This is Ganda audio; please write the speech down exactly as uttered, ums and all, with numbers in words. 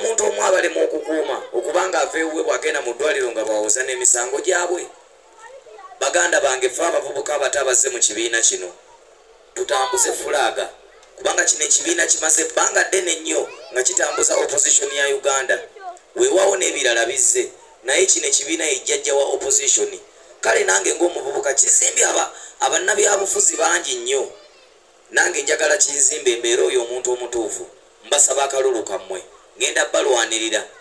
omuntu omu abalemu okukuuma okubanga ava ewuwe bw'agenda mu ddwaliro nga bwawoza n'emisango gyabwe. Baganda bange ffe abavubuka abato abazze mu kibiina kino tutambuze fulaaga, kubanga kino ekibiina kimaze ebbanga ddene nnyo nga kitambuza opposition ya Uganda. Weewaawo n'ebirala bizze, naye kino ekibiina yejjajja wa opposition. Kale nange ng'omuvubuka kizimbye aba abannabyabufuzi bangi nnyo, nange njagala kinzimbe embeera oyo omuntu omutuufu. Mbasaba akalulu kammwe, ngenda balwanirira.